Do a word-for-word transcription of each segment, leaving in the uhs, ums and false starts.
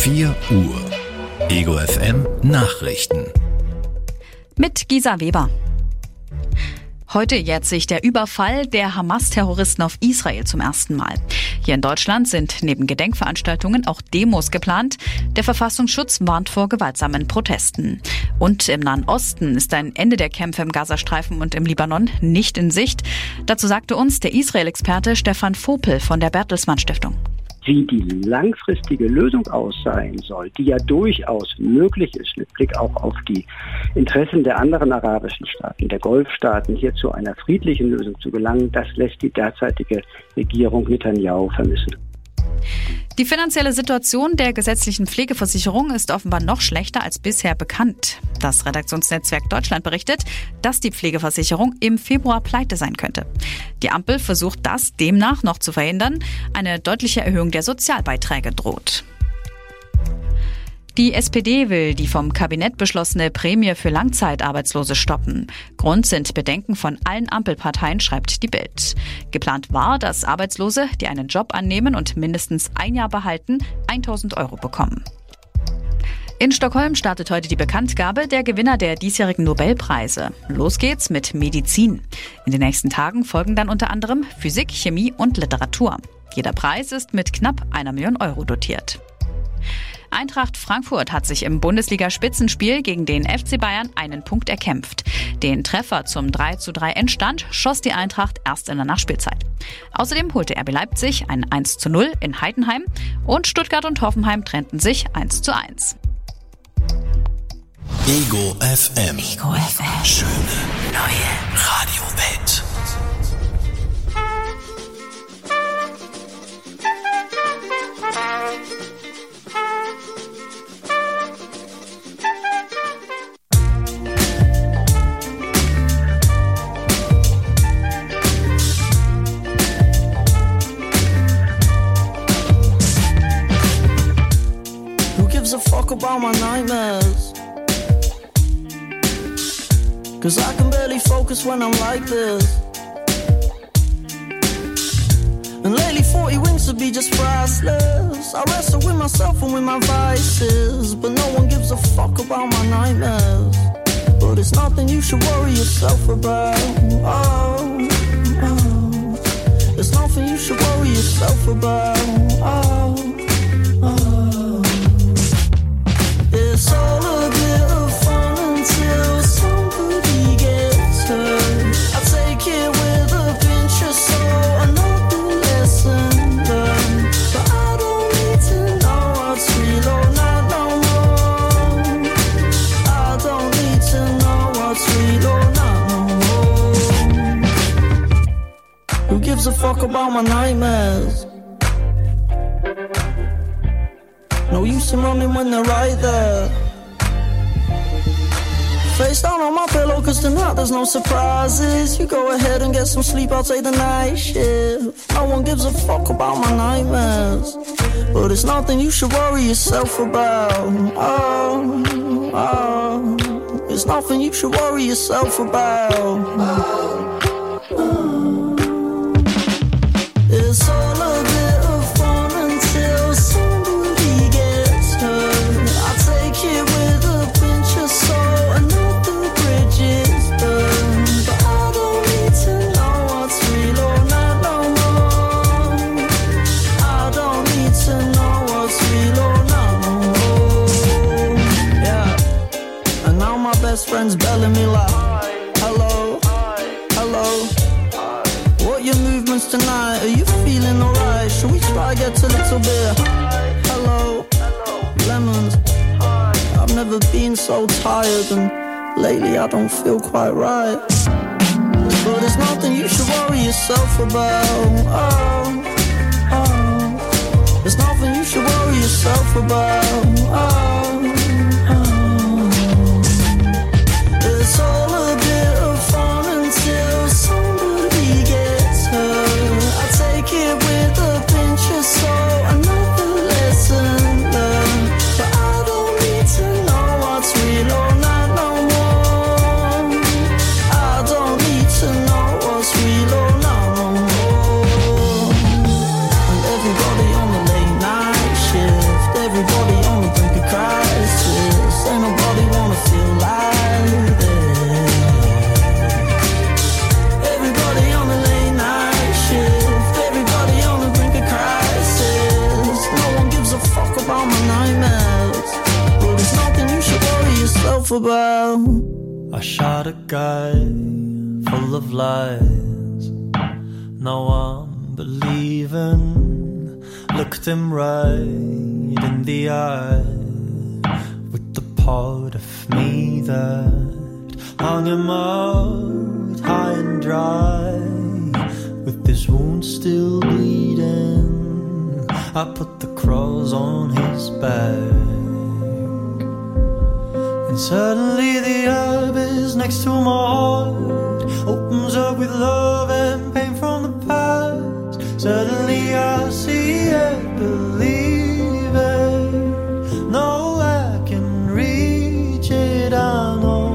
vier Uhr. Ego F M Nachrichten. Mit Gisa Weber. Heute jährt sich der Überfall der Hamas-Terroristen auf Israel zum ersten Mal. Hier in Deutschland sind neben Gedenkveranstaltungen auch Demos geplant. Der Verfassungsschutz warnt vor gewaltsamen Protesten. Und im Nahen Osten ist ein Ende der Kämpfe im Gazastreifen und im Libanon nicht in Sicht. Dazu sagte uns der Israel-Experte Stefan Vopel von der Bertelsmann Stiftung. Wie die langfristige Lösung aussehen soll, die ja durchaus möglich ist, mit Blick auch auf die Interessen der anderen arabischen Staaten, der Golfstaaten, hier zu einer friedlichen Lösung zu gelangen, das lässt die derzeitige Regierung Netanyahu vermissen. Die finanzielle Situation der gesetzlichen Pflegeversicherung ist offenbar noch schlechter als bisher bekannt. Das Redaktionsnetzwerk Deutschland berichtet, dass die Pflegeversicherung im Februar pleite sein könnte. Die Ampel versucht das demnach noch zu verhindern. Eine deutliche Erhöhung der Sozialbeiträge droht. Die S P D will die vom Kabinett beschlossene Prämie für Langzeitarbeitslose stoppen. Grund sind Bedenken von allen Ampelparteien, schreibt die Bild. Geplant war, dass Arbeitslose, die einen Job annehmen und mindestens ein Jahr behalten, tausend Euro bekommen. In Stockholm startet heute die Bekanntgabe der Gewinner der diesjährigen Nobelpreise. Los geht's mit Medizin. In den nächsten Tagen folgen dann unter anderem Physik, Chemie und Literatur. Jeder Preis ist mit knapp einer Million Euro dotiert. Eintracht Frankfurt hat sich im Bundesliga-Spitzenspiel gegen den F C Bayern einen Punkt erkämpft. Den Treffer zum drei zu drei Endstand schoss die Eintracht erst in der Nachspielzeit. Außerdem holte R B Leipzig ein eins zu null in Heidenheim und Stuttgart und Hoffenheim trennten sich eins zu eins. Ego F M. Ego F M. Schöne neue Radiowelt. Who gives a fuck about my nightmares? Cause I can barely focus when I'm like this. And lately forty wings to be just priceless. I wrestle with myself and with my vices, but no one gives a fuck about my nightmares. But it's nothing you should worry yourself about. Oh, oh. It's nothing you should worry yourself about. Oh, oh. It's all a bit of fun until somebody gets hurt. I take it with a pinch of salt, another lesson learned. But I don't need to know what's real or not no more. I don't need to know what's real or not no more. Who gives a fuck about my nightmares? No use in running when they're right there. Face down on my pillow cause tonight there's no surprises. You go ahead and get some sleep, I'll take the night shift. No one gives a fuck about my nightmares, but it's nothing you should worry yourself about. Oh, oh. It's nothing you should worry yourself about. Oh, oh. It's all a bit of fun until somebody gets hurt. I take it with a pinch of salt, another bridge is burned. But I don't need to know what's real or not no more. I don't need to know what's real or not no more. Yeah. And now my best friend's belling me like, hello, hello. What your movements tonight? Are you feeling alright? Should we try get a little bit? Hello, lemons. I've never been so tired, and lately I don't feel quite right. But there's nothing you should worry yourself about. Oh, oh. There's nothing you should worry yourself about. Oh, oh. It's all a bit of fun until somebody gets hurt. I take it with a pinch of salt, another lesson learned. But I don't need to know what's real or not no more. I don't need to know what's real or not no more. And everybody on the late night shift, everybody on yourself about. I shot a guy full of lies. Now I'm believing. Looked him right in the eye with the part of me that hung him out high and dry. With his wound still bleeding, I put the cross on his back. And suddenly the abyss next to my heart opens up with love and pain from the past. Suddenly I see it, believe it. No, I can reach it, I know.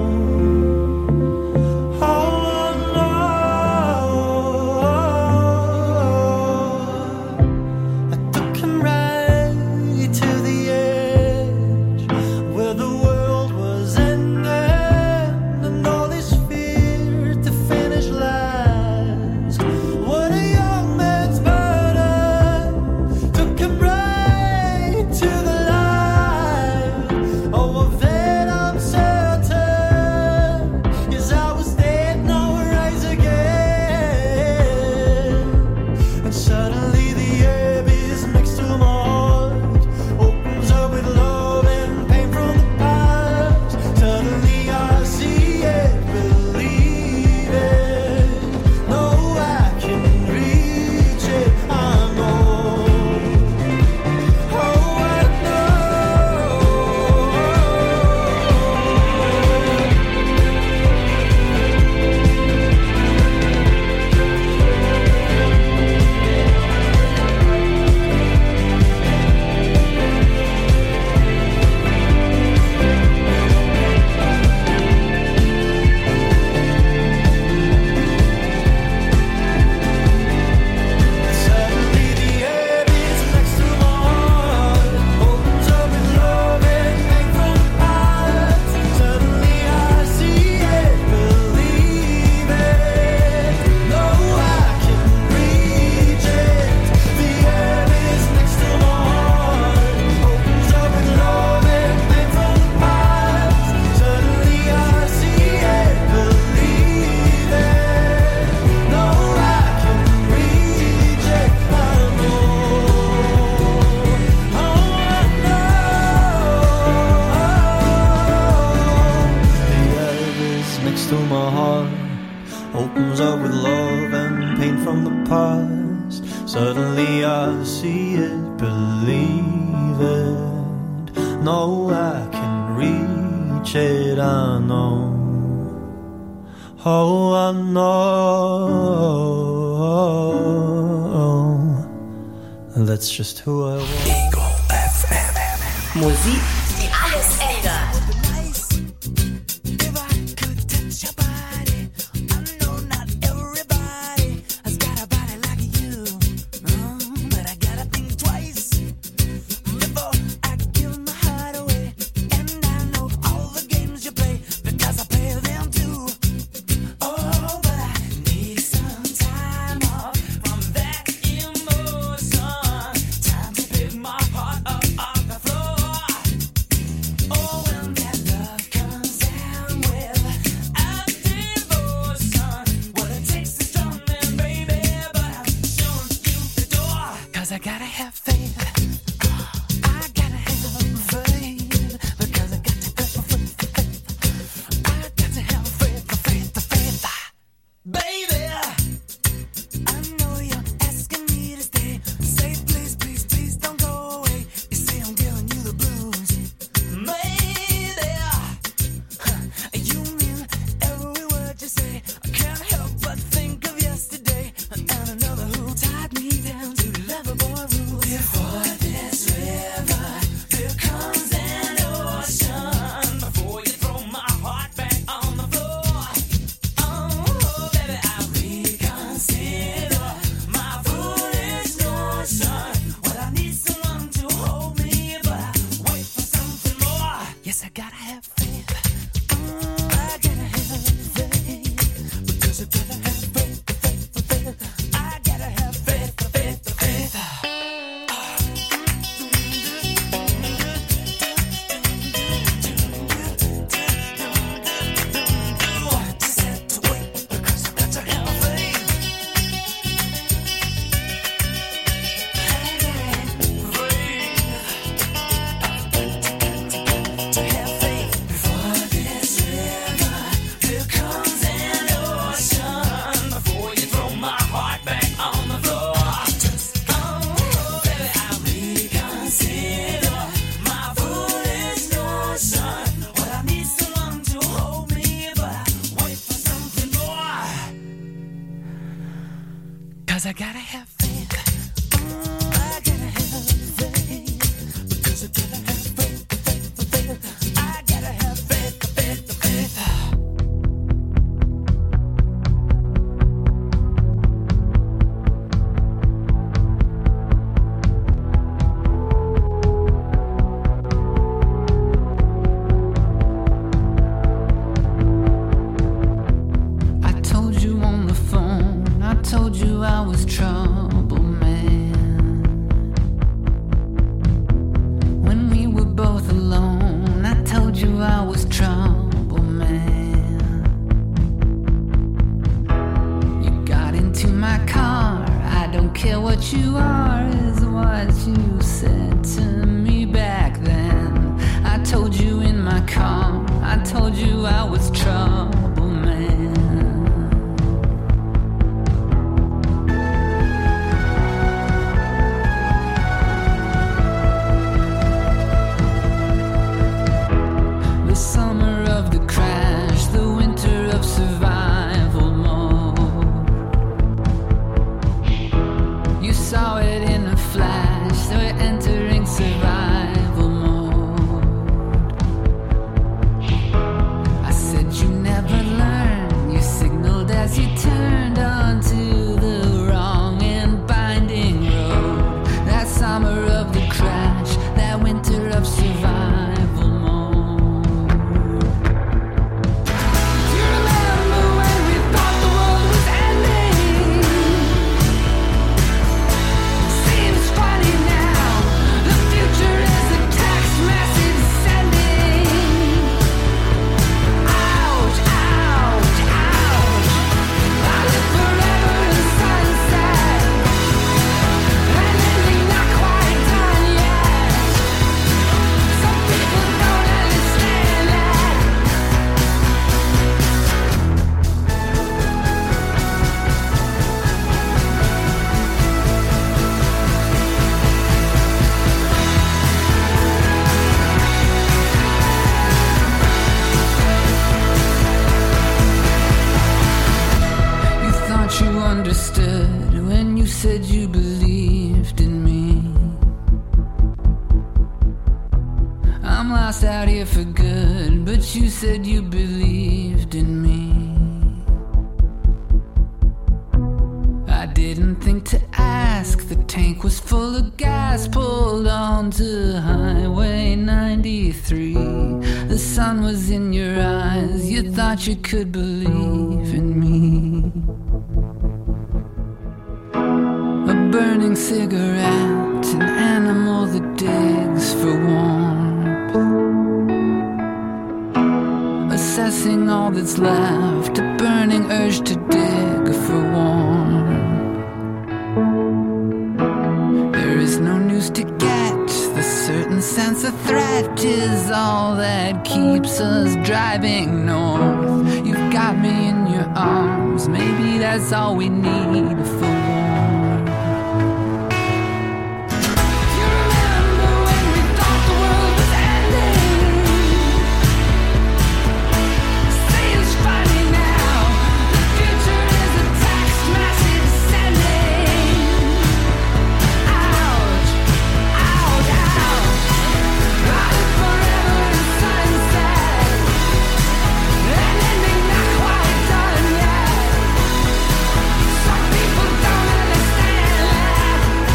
That's just who I was. Ego F M. Musik, die alles ändert. Time to pick my heart up off the floor. you I was trouble, man. You got into my car. I don't care what you are, is what you said to me back then. I told you in my car, I told you I was trouble, man. The summer of the crash, the winter of survival mode. You saw it in a flash, so we're entering survival mode. I said you never learn, you signaled as you turned onto the wrong and binding road. That summer of the crash, that winter of survival mode. Do you remember when we thought the world was ending? Seems funny now, the future is a text message sending. Ouch, ouch, ouch. I live forever in sunset, and ending not quite done yet. Some people don't understand that. You thought you understood when you said you believed in me. I'm lost out here for good, but you said you believed in me. I didn't think to ask, the tank was full of gas, pulled onto Highway ninety-three. The sun was in your eyes, you thought you could believe in me. A burning cigarette, an animal that digs for warmth. Assessing all that's left, a burning urge to dig for warmth. There is no news to get, the certain sense of threat is all that keeps us driving north. You've got me in your arms, maybe that's all we need for warmth. Do you remember when we thought the world was ending? Seems funny now, the future is a text message sending. Ouch, ouch, ouch. I live forever in sunset, and ending not quite done yet. Some people don't understand that.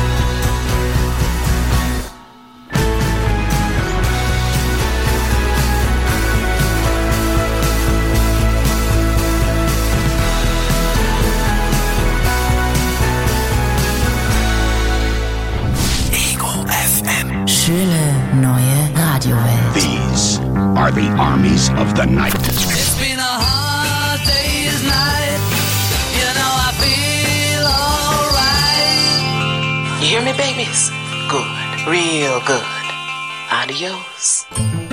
Ego F M. Schöne neue Radiowelt. These are the armies of the night. It's been a hard day's night. You know I feel alright. You hear me, babies? Good, real good. Adios.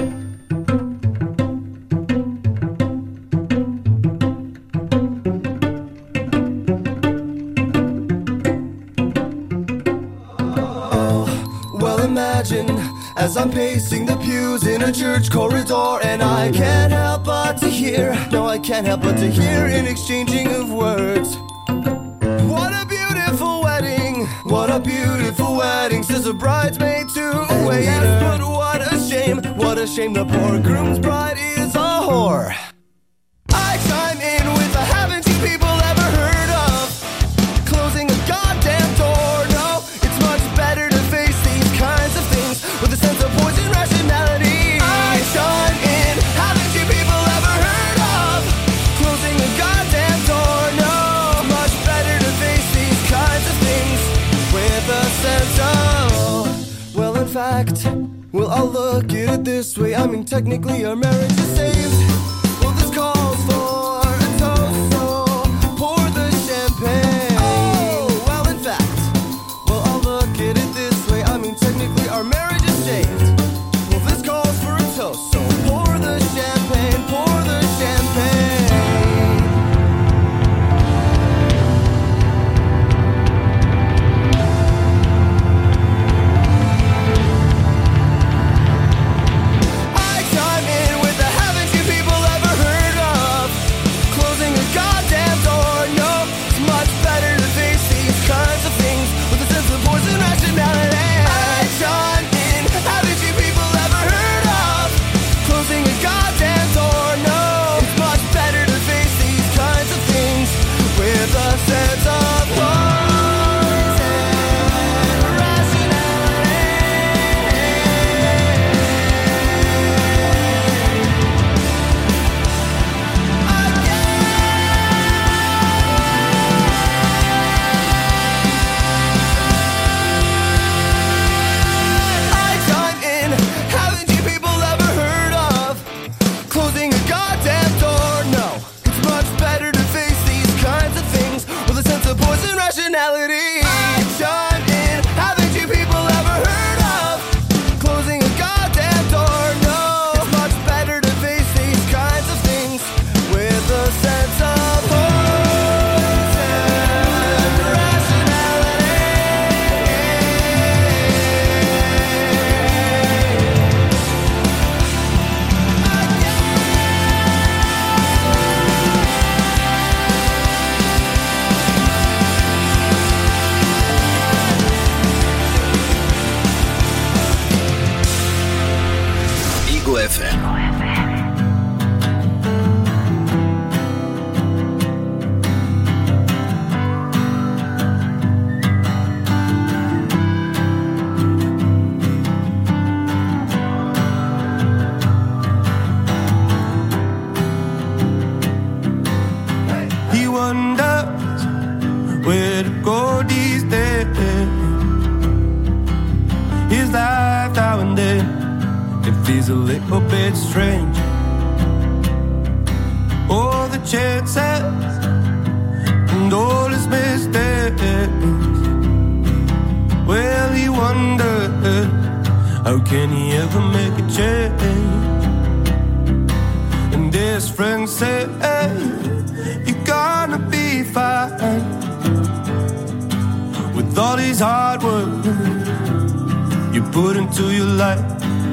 Well, imagine as I'm pacing the pews in a church corridor, and I can't help but to hear, no, I can't help but to hear an exchanging of words. What a beautiful wedding, what a beautiful wedding, says a bridesmaid to a waiter. Yes, but what a shame, what a shame, the poor groom's bride is a whore. I chime in with a haven't you people ever heard of closing a goddamn door? No, it's much better to face these kinds of things with a sense of poison rationality. I chime in, haven't you people ever heard of closing a goddamn door? No, much better to face these kinds of things with a sense of, well, in fact, fact, well, I'll look at it this way. I mean, technically our marriage is saved. Well, this calls for a toast, so pour the champagne. Oh, well, in fact, well, I'll look at it this way. I mean, technically our marriage is saved. Well, this calls for a toast, so pour the champagne, pour the champagne. Feels a little bit strange. All the chances and all his mistakes. Well, he wondered, how can he ever make a change? And his friend said, hey, you're gonna be fine. With all his hard work you put into your life.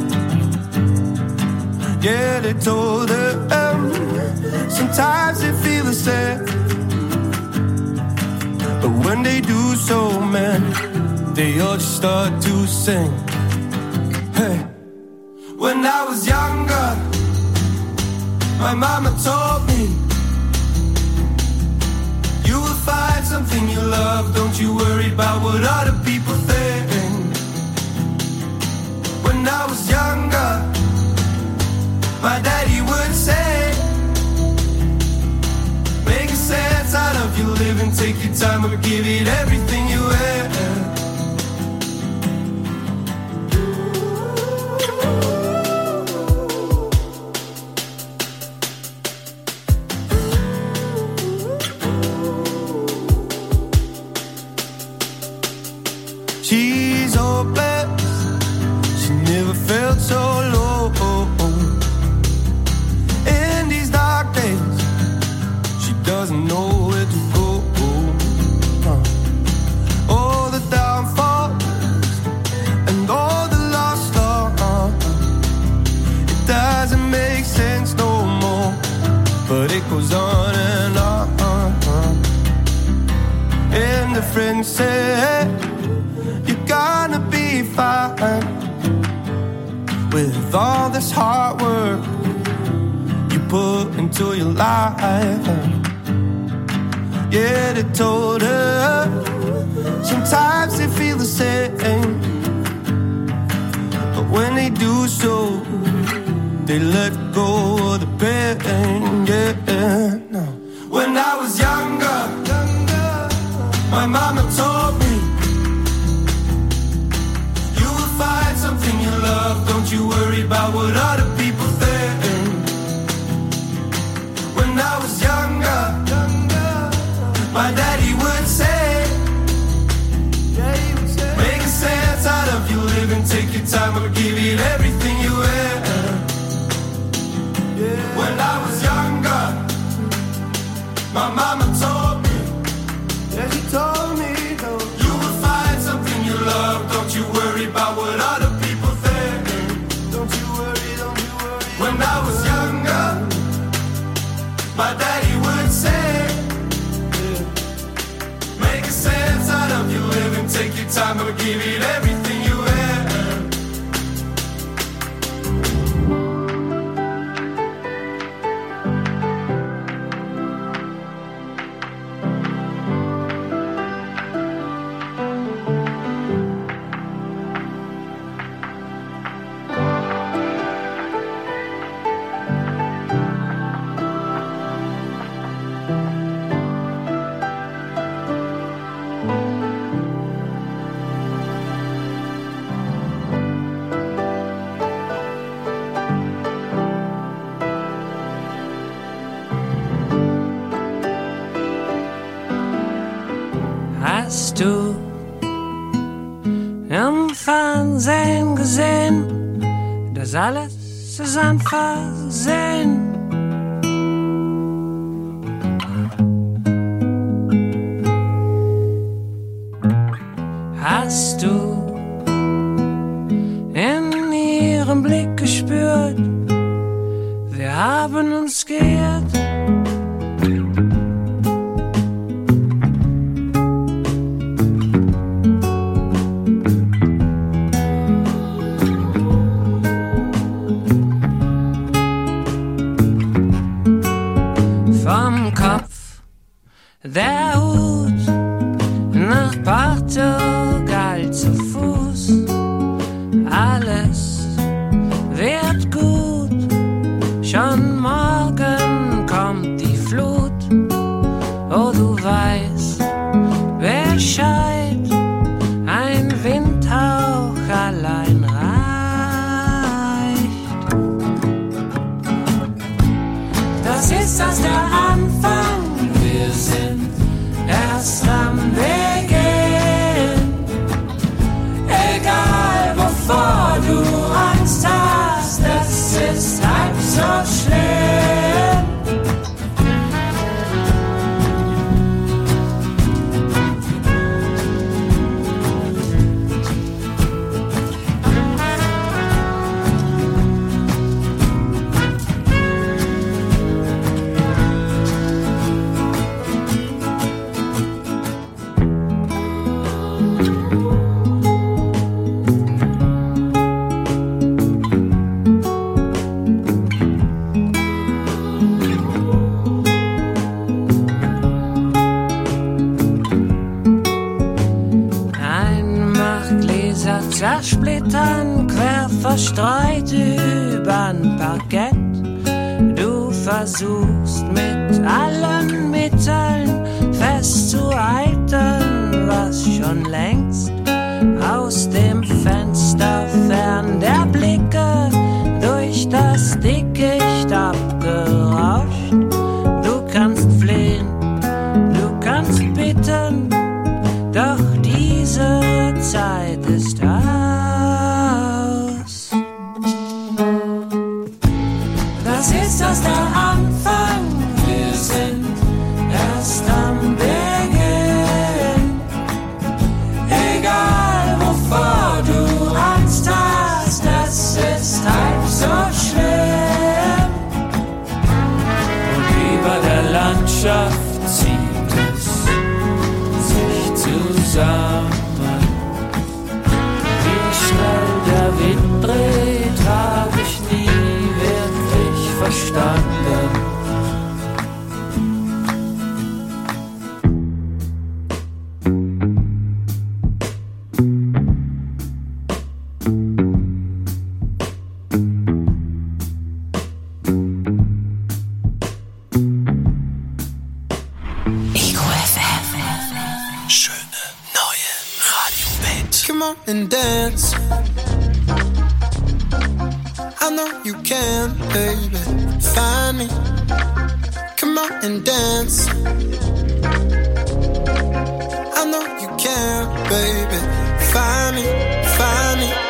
Yeah, they told her um, sometimes they feel the same, but when they do so, man, they all just start to sing. Hey, when I was younger, my mama told me, you will find something you love, don't you worry about what other people think. When I was younger, my daddy would say, make sense out of your living, take your time and give it everything you have. She's hopeless, she never felt so low. Doesn't know where to go. uh. All the downfalls and all the lost love, it doesn't make sense no more, but it goes on and on. And the friend said, you're gonna be fine. With all this hard work you put into your life. Yeah, they told her sometimes they feel the same, but when they do so, they let go of the pain. Yeah, no. When I was younger, my mama told me, you will find something you don't you worry about what other people think. When I was younger, my daddy would say, make a sense out of your living, take your time, I'll give it everything you have. When I was younger, my mama told me, yeah, she told me, though, you will find something you love, don't you worry about what other people think. Don't you worry, don't you worry. When I was younger, my daddy would say, make a sense out of your living, take your time, I'll give it everything you have. Hast du im Fernsehen gesehen, das alles ist ein Versehen? Hast du in ihrem Blick gespürt, wir haben uns geirrt? Vom Kopf der Hut nach Portugal zu Fuß, alles wird gut, schon morgen kommt die Flut. Oh, du weißt Bescheid, ein Windhauch allein reicht. Das ist erst der Anfang, wir sind erst am Beginn. Egal wovor du Angst hast, es ist halb so schlimm. Zersplittern, quer verstreut übern Parkett. Du versuchst mit allen Mitteln festzuhalten, was schon längst aus dem Fenster fern der Blicke durch das Dickicht abgerauscht. Du kannst flehen, du kannst bitten, doch diese Zeit ist aus. Das ist erst der Anfang, wir sind erst am Beginn. Egal wovor du Angst hast, es ist halb so schlimm. Und über der Landschaft zieht es sich zusammen. Wie schnell der Wind dreht, hab ich nie wirklich verstanden. know you can, baby. Find me. Come on and dance. I know you can, baby. Find me, find me.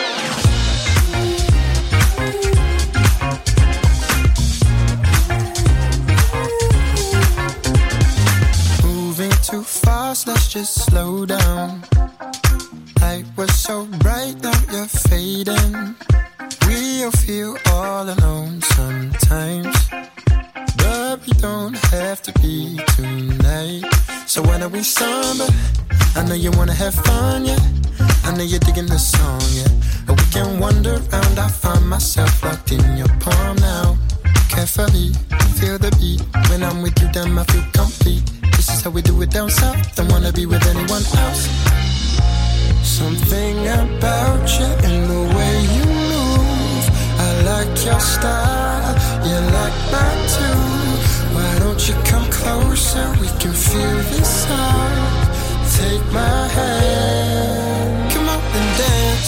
Moving too fast, let's just slow down. Light was so bright, now you're fading. We'll feel all alone sometimes, but we don't have to be tonight. So why don't we samba? I know you wanna have fun, yeah. I know you're digging the song, yeah. But we can wander around, I find myself locked in your palm now. Carefully, feel the beat. When I'm with you, then I feel complete. This is how we do it down south. Don't wanna be with anyone else. Something about you and the way you move, I like your style, you like mine too. Why don't you come closer, we can feel this out. Take my hand, come on and dance.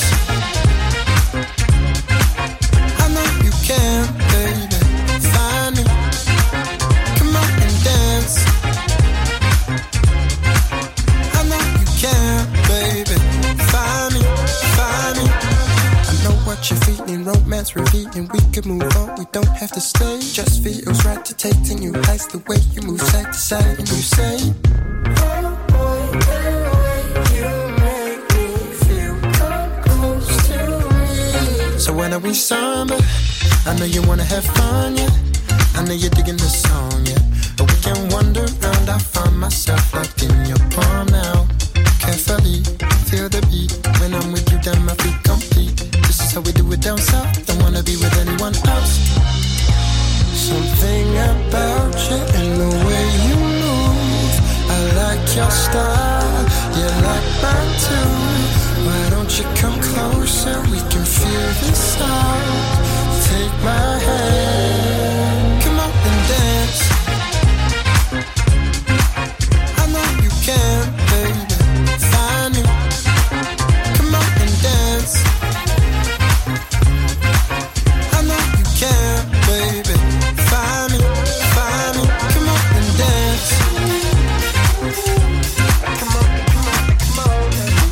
I know you can, baby, find me. Come on and dance. I know you can, baby, find me, find me. I know what you're feeling, romance revealing. We could move on, we don't have to stay. Just feels right to take to new heights. The way you move side to side and you say, oh boy, the way you make me feel, come close to me. So when are we samba? I know you wanna have fun, yeah. I know you're digging the song, yeah. But we can wander around, I find myself locked in your palm now. Carefully, feel the beat. When I'm with you, then I feel complete. This is how we do it down south. Don't wanna be with anyone else. Something about you and the way you move, I like your style, you like mine too. Why don't you come closer, we can feel this out. Take my hand, come on and dance. I know you can, baby, find me. Come on and dance. I know you can, baby, find me, find me. Come on and dance. Come on, come on, come on.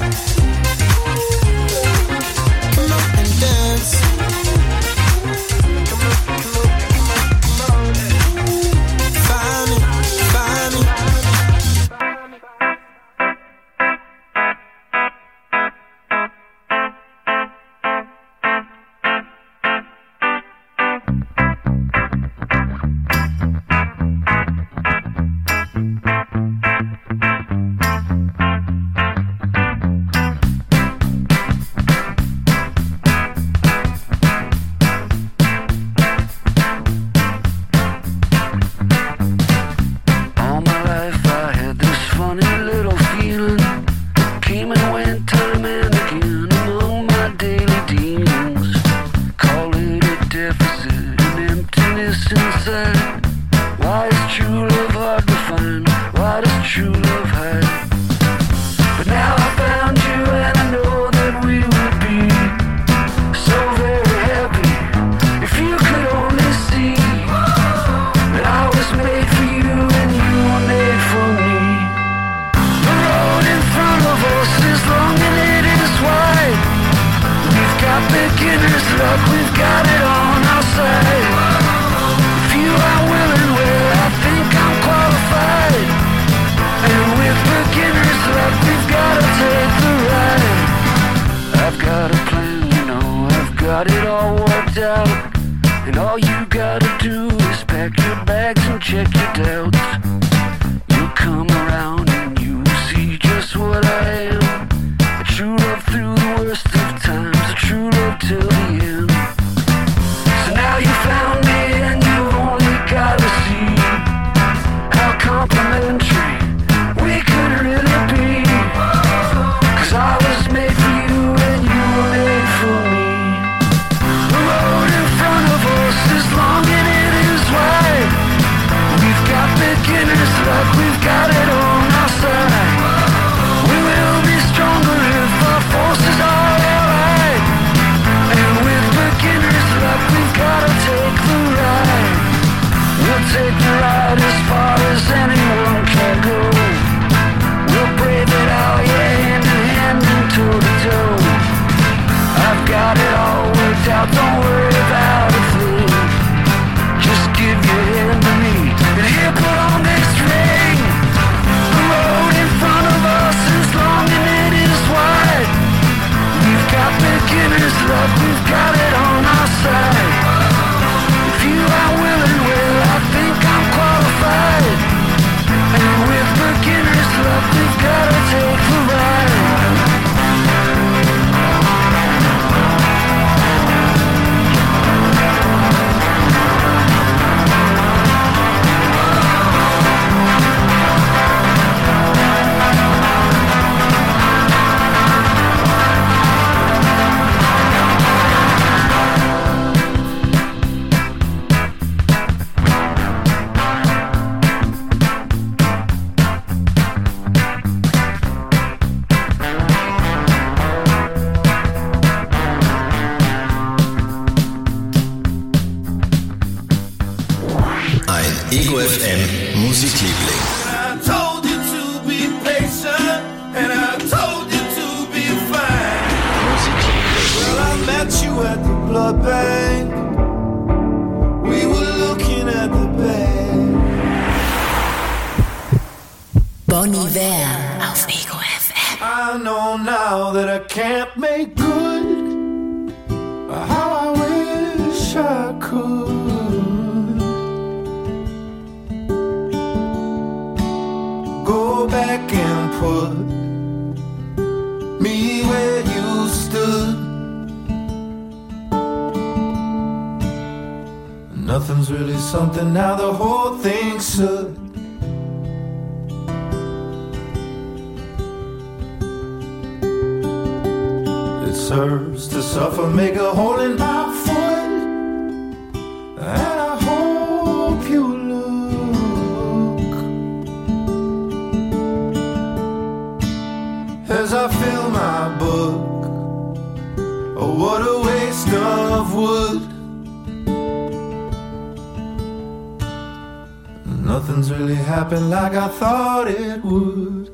Come on and dance. Come on, come on, come on, come on. Find me, find me. All my life I had this funny little feeling. Came and went time and again among my daily dealings. Call it a deficit, an emptiness inside. Why is true love hard to find? Why does true love hide? But now I found you and I know that we would be so very happy if you could only see that I was made for you and you were made for me. The road in front of us is long and it is wide. We've got beginner's luck, we've got it on our side. If you are willing, well, I think I'm qualified. And with beginner's luck, we've gotta take the ride. I've got a plan, you know, I've got it all worked out. And all you gotta do is pack your bags and check your doubts. You'll come around and you'll see just what I am. A true love through the worst of times, a true love till the end. So now you found me and you've only gotta see how complimentary we could really be. Cause I was made for you and you were made for me. The road in front of us is long and it is wide. We've got beginner's luck, we've got it on our side. We will be Ego F M Musikliebling. I told you to be patient and I told you to be fine. Well, I met you at the blood bank. We were looking at the bed. Bon Iver auf Ego F M. I know now that I can't make good how I wish I could. Go back and put me where you stood. Nothing's really something now, the whole thing should. It serves to suffer, make a hole in my foot, and I hope you look as I fill my book. Oh, what a waste of wood. Nothing's really happened like I thought it would.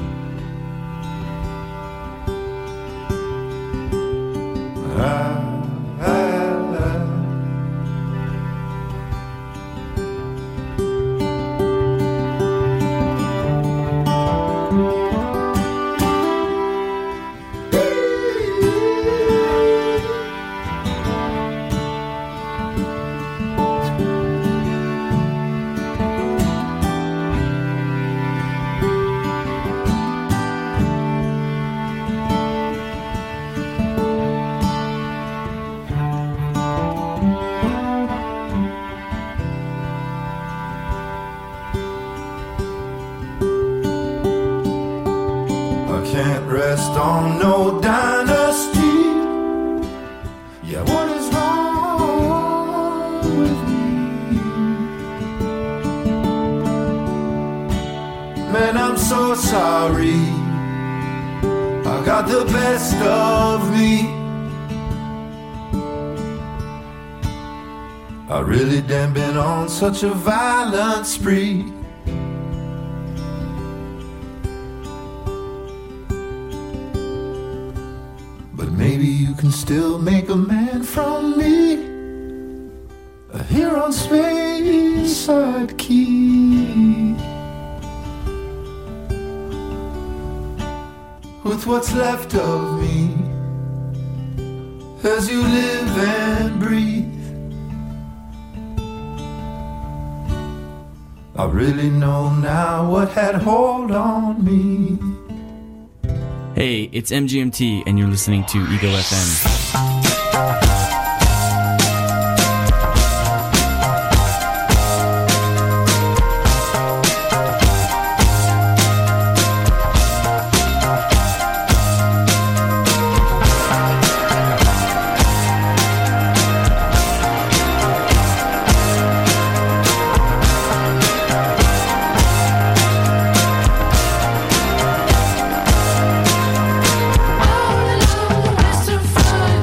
I, I, I. Can't rest on no dynasty. Yeah, what is wrong with me? Man, I'm so sorry. I got the best of me. I really damn been on such a violent spree. Maybe you can still make a man from me, here on Speyside Key. With what's left of me, as you live and breathe, I really know now what had hold on me. Hey, it's M G M T, and you're listening to Ego F M. All alone, Mister Fun.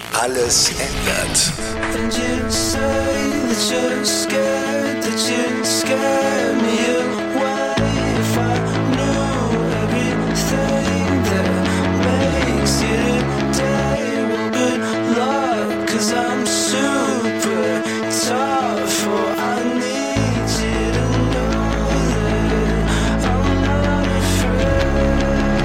alles ändert. And you say that you're scared, that you scare me away. If I knew everything that makes you today, well, good luck, 'cause I'm super tough. Oh, I need you to know that I'm not afraid.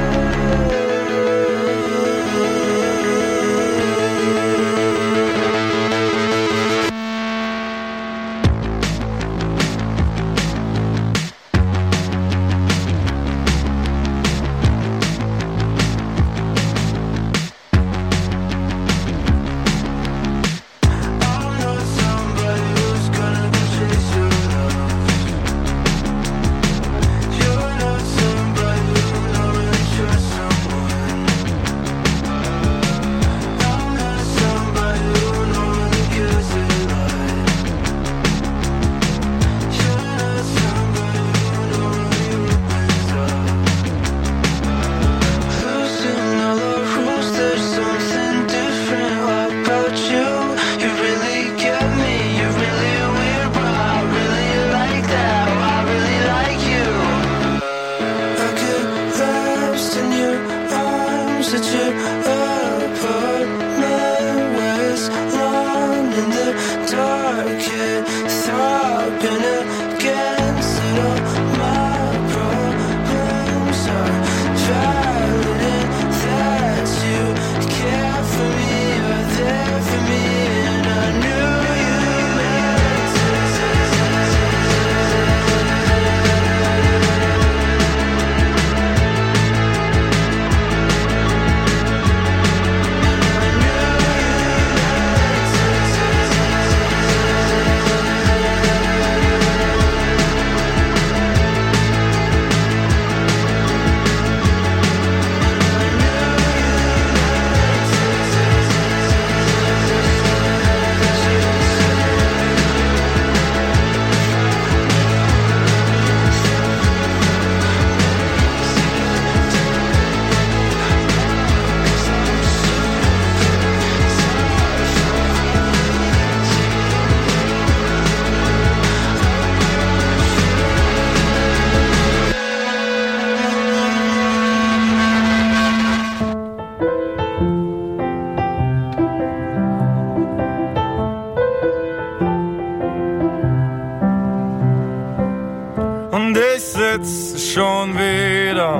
Und ich sitz schon wieder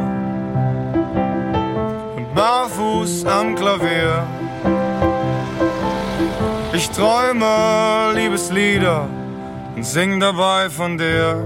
barfuß am Klavier. Ich träume Liebeslieder und sing dabei von dir.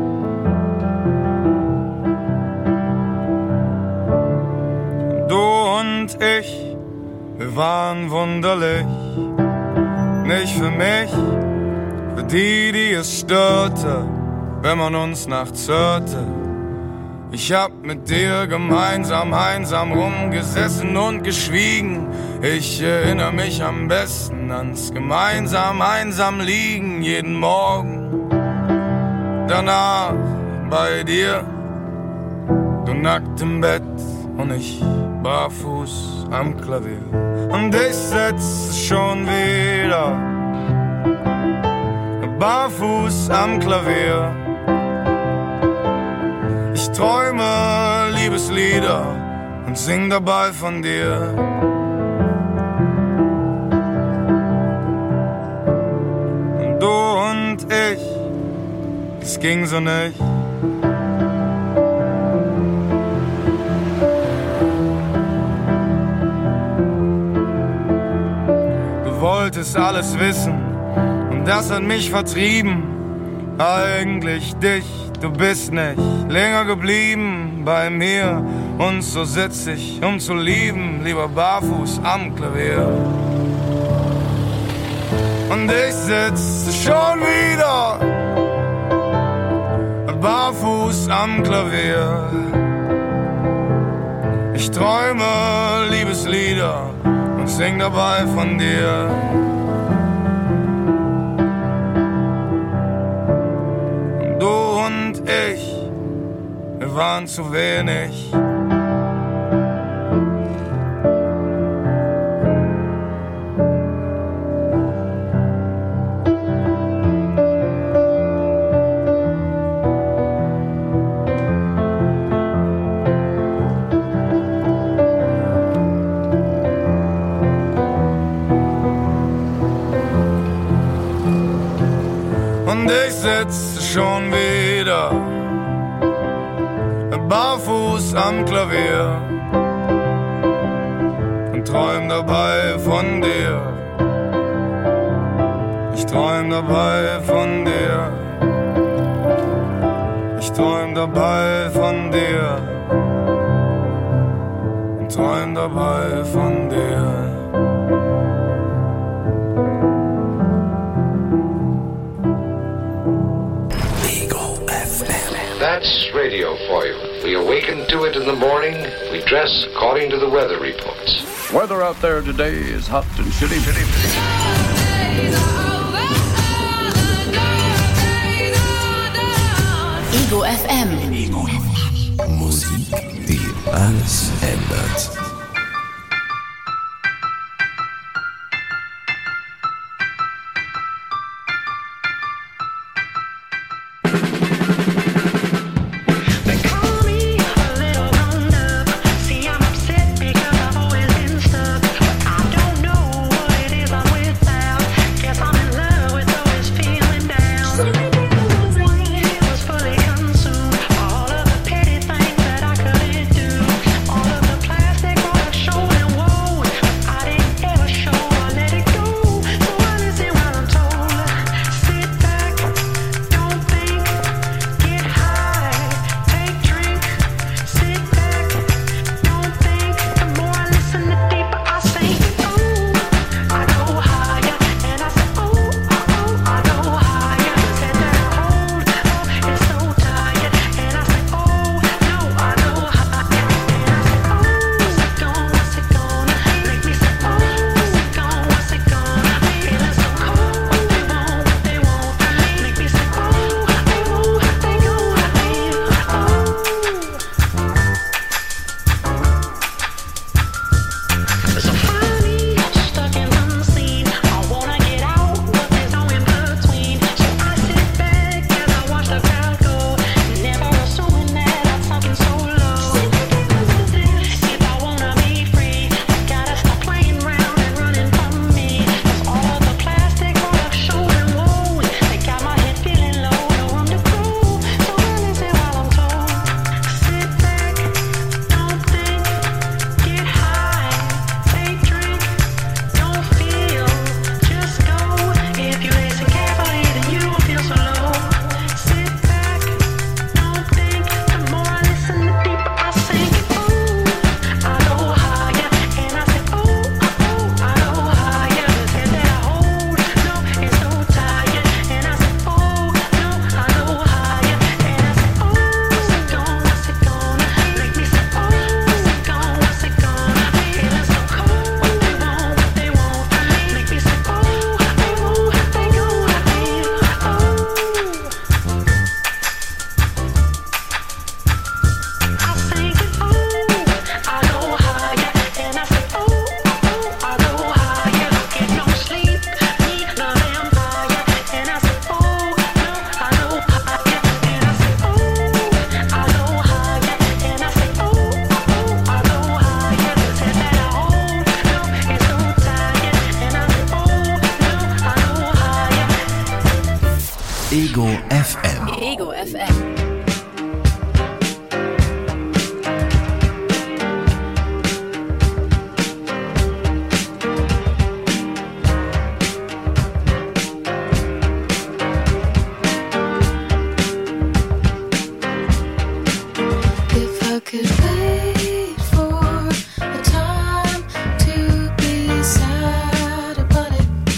Du und ich, wir waren wunderlich. Nicht für mich, für die, die es störte, wenn man uns nachts hörte. Ich hab mit dir gemeinsam einsam rumgesessen und geschwiegen. Ich erinnere mich am besten ans gemeinsam einsam liegen jeden Morgen. Danach bei dir, du nackt im Bett und ich barfuß am Klavier. Und ich sitz schon wieder barfuß am Klavier. Ich träume Liebeslieder und sing dabei von dir. Und du und ich, es ging so nicht. Du wolltest alles wissen und das hat mich vertrieben. Eigentlich dich, du bist nicht länger geblieben bei mir. Und so sitz ich, um zu lieben, lieber barfuß am Klavier. Und ich sitz schon wieder barfuß am Klavier. Ich träume Liebeslieder und sing dabei von dir. Und du und ich, wir waren zu wenig. ich sitze schon wieder barfuß am Klavier und träum dabei von dir. Ich träum dabei von dir. Ich träum dabei von dir. Und träum dabei von dir. That's radio for you. We awaken to it in the morning. We dress according to the weather reports. Weather out there today is hot and shitty, shitty, shitty. Ego F M. Ego F M. Musik, die alles ändert. Ego F M. Ego F M.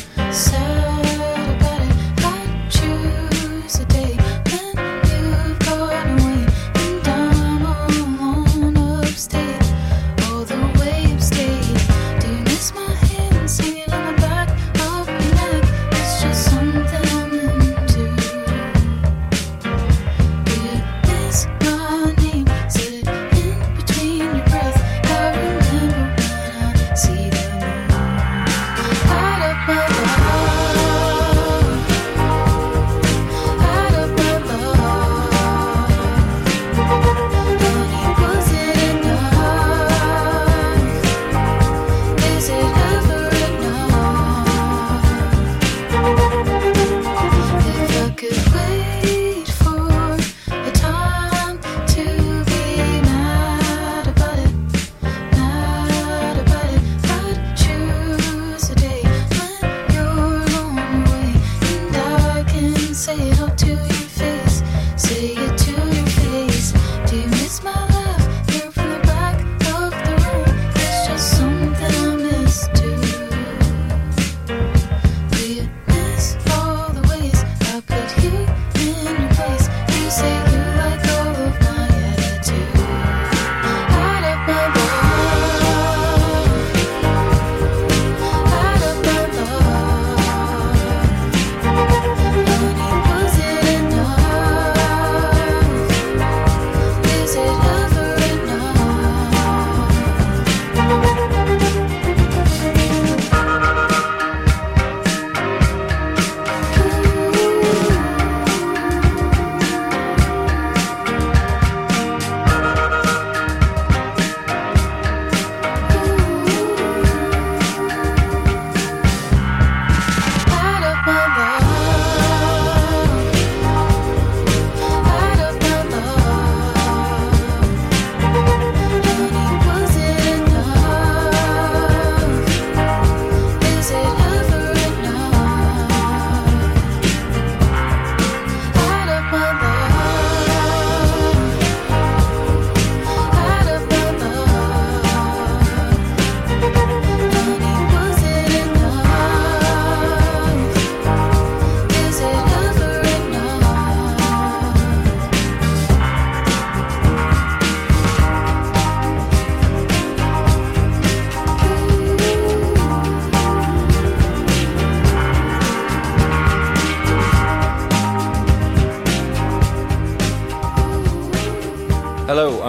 Sad about it, I choose a day when you've got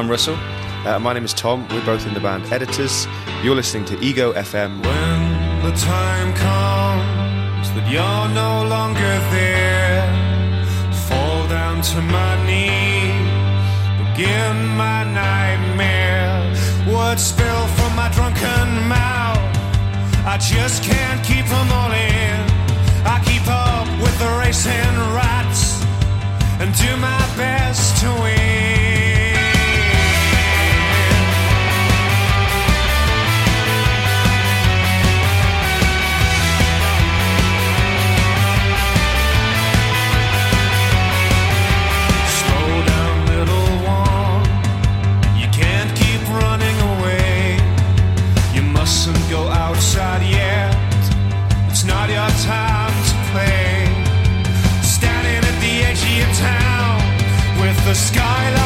I'm Russell. Uh, my name is Tom. We're both in the band Editors. You're listening to Ego F M. When the time comes that you're no longer there, fall down to my knees, begin my nightmare. Words spill from my drunken mouth, I just can't keep them all in. I keep up with the racing rats and do my best to win. Go outside yet, it's not your time to play. Standing at the edge of your town with the skyline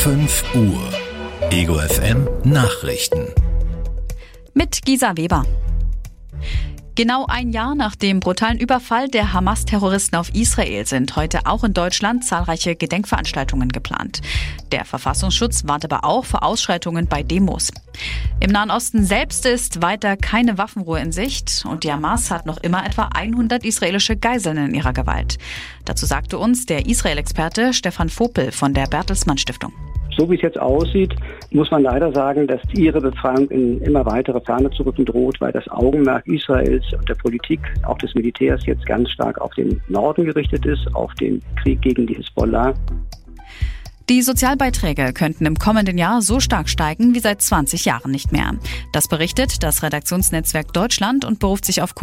fünf Uhr. Ego F M Nachrichten. Mit Gisa Weber. Genau ein Jahr nach dem brutalen Überfall der Hamas-Terroristen auf Israel sind heute auch in Deutschland zahlreiche Gedenkveranstaltungen geplant. Der Verfassungsschutz warnt aber auch vor Ausschreitungen bei Demos. Im Nahen Osten selbst ist weiter keine Waffenruhe in Sicht und die Hamas hat noch immer etwa hundert israelische Geiseln in ihrer Gewalt. Dazu sagte uns der Israel-Experte Stefan Vopel von der Bertelsmann Stiftung. So wie es jetzt aussieht, muss man leider sagen, dass ihre Befreiung in immer weitere Ferne zu rücken droht, weil das Augenmerk Israels und der Politik, auch des Militärs, jetzt ganz stark auf den Norden gerichtet ist, auf den Krieg gegen die Hisbollah. Die Sozialbeiträge könnten im kommenden Jahr so stark steigen wie seit zwanzig Jahren nicht mehr. Das berichtet das Redaktionsnetzwerk Deutschland und beruft sich auf